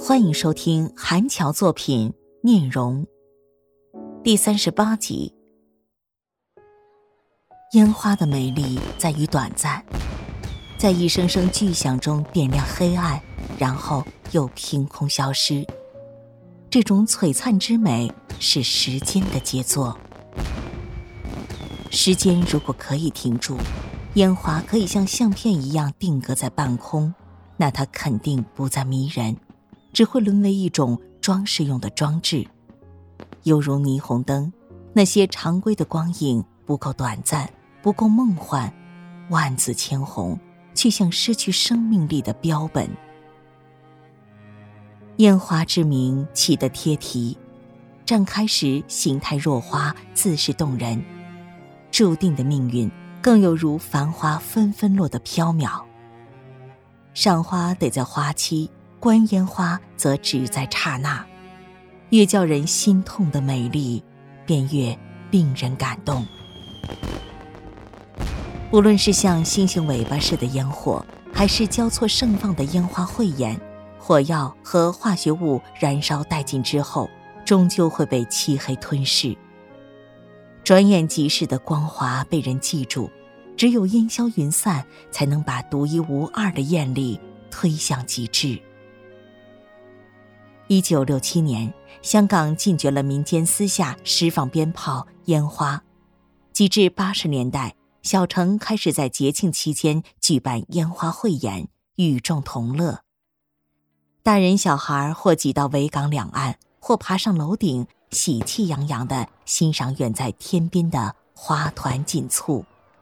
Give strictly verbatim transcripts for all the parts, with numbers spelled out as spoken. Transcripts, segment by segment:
欢迎收听韩乔作品《念容》第三十八集。烟花的美丽在于短暂，在一声声巨响中点亮黑暗，然后又凭空消失。这种璀璨之美是时间的杰作。时间如果可以停住，烟花可以像相片一样定格在半空，那它肯定不再迷人，只会沦为一种装饰用的装置。犹如霓虹灯，那些常规的光影不够短暂，不够梦幻，万紫千红，却像失去生命力的标本。烟花之名起得贴题，绽开时形态若花，自是动人。注定的命运更有如繁花纷纷落的飘渺。赏花得在花期，观烟花则只在刹那。越叫人心痛的美丽，便越令人感动。无论是像星星尾巴似的烟火，还是交错盛放的烟花汇演，火药和化学物燃烧殆尽之后，终究会被漆黑吞噬。转眼即逝的光华被人记住，只有烟消云散，才能把独一无二的艳丽推向极致。一九六七年，香港禁绝了民间私下释放鞭炮、烟花。及至八十年代，小城开始在节庆期间举办烟花汇演，与众同乐。大人小孩或挤到维港两岸，或爬上楼顶，喜气洋洋地欣赏远在天边的花团锦簇。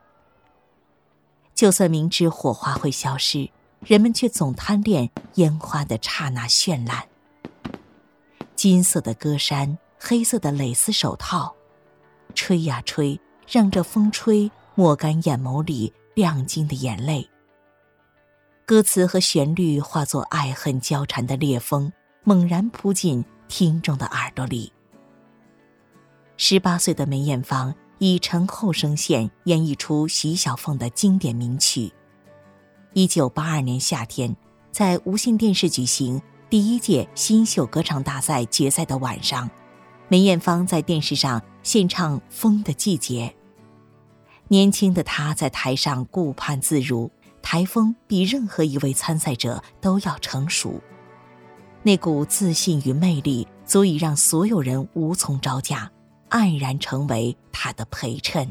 就算明知火花会消失，人们却总贪恋烟花的刹那绚烂。金色的歌衫，黑色的蕾丝手套，吹呀吹，让这风吹抹干眼眸里亮晶的眼泪。歌词和旋律化作爱恨交缠的烈风，猛然扑进听众的耳朵里。十八岁的梅艳芳以醇厚声线演绎出徐小凤的经典名曲。一九八二年夏天，在无线电视举行第一届新秀歌唱大赛决赛的晚上，梅艳芳在电视上献唱《风的季节》。年轻的她在台上顾盼自如，台风比任何一位参赛者都要成熟。那股自信与魅力足以让所有人无从招架，黯然成为她的陪衬。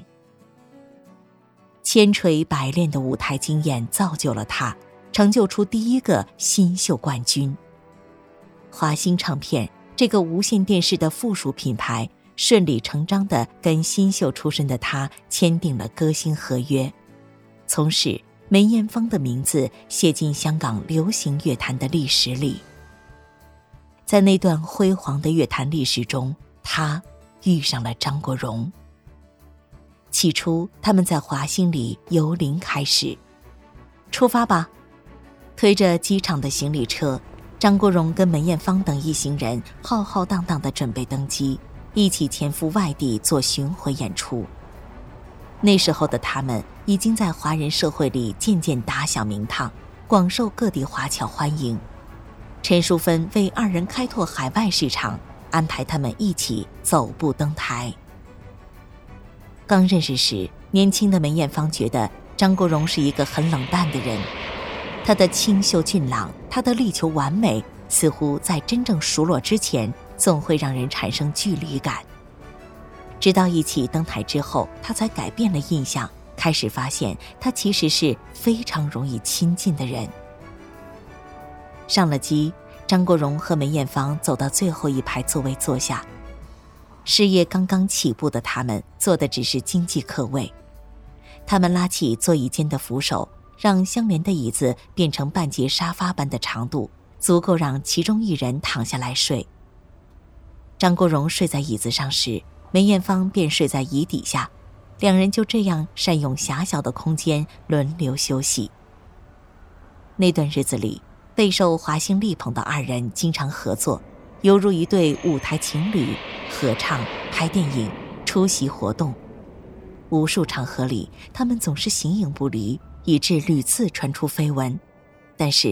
千锤百炼的舞台经验造就了她，成就出第一个新秀冠军。华星唱片这个无线电视的附属品牌，顺理成章地跟新秀出身的她签订了歌星合约。从此，梅艳芳的名字写进香港流行乐坛的历史里。在那段辉煌的乐坛历史中，她遇上了张国荣。起初，他们在华星里由零开始。出发吧！推着机场的行李车，张国荣跟梅艳芳等一行人浩浩荡荡地准备登机，一起前赴外地做巡回演出。那时候的他们已经在华人社会里渐渐打响名堂，广受各地华侨欢迎。陈淑芬为二人开拓海外市场，安排他们一起走步登台。刚认识时，年轻的梅艳芳觉得张国荣是一个很冷淡的人，他的清秀俊朗，他的力求完美，似乎在真正熟络之前，总会让人产生距离感。直到一起登台之后，他才改变了印象，开始发现他其实是非常容易亲近的人。上了机，张国荣和梅艳芳走到最后一排座位坐下。事业刚刚起步的他们坐的只是经济客位。他们拉起座椅间的扶手，让相连的椅子变成半截沙发般的长度，足够让其中一人躺下来睡。张国荣睡在椅子上时，梅艳芳便睡在椅底下，两人就这样善用狭小的空间轮流休息。那段日子里，备受华星力捧的二人经常合作，犹如一对舞台情侣，合唱、拍电影、出席活动。无数场合里，他们总是形影不离，以致屡次传出绯闻。但是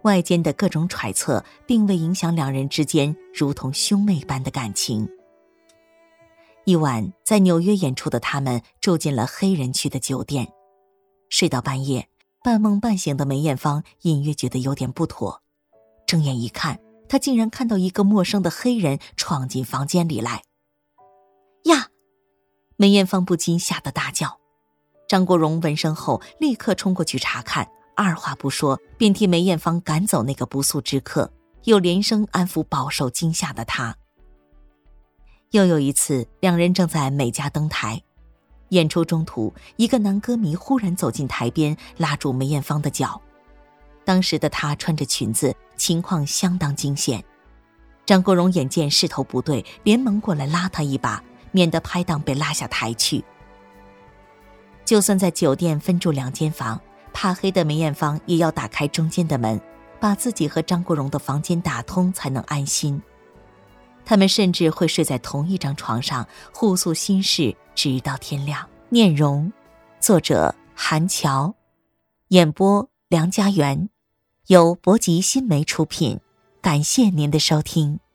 外间的各种揣测并未影响两人之间如同兄妹般的感情。一晚在纽约演出的他们住进了黑人区的酒店，睡到半夜，半梦半醒的梅艳芳隐约觉得有点不妥，睁眼一看，她竟然看到一个陌生的黑人闯进房间里来。呀！梅艳芳不禁吓得大叫。张国荣闻声后立刻冲过去查看，二话不说便替梅艳芳赶走那个不速之客，又连声安抚饱受惊吓的她。又有一次，两人正在美家登台，演出中途，一个男歌迷忽然走进台边，拉住梅艳芳的脚。当时的她穿着裙子，情况相当惊险。张国荣眼见势头不对，连忙过来拉她一把，免得拍档被拉下台去。就算在酒店分住两间房，怕黑的梅艳芳也要打开中间的门，把自己和张国荣的房间打通才能安心。他们甚至会睡在同一张床上，互诉心事，直到天亮。念容，作者韩乔，演播梁家园，由博吉新媒出品，感谢您的收听。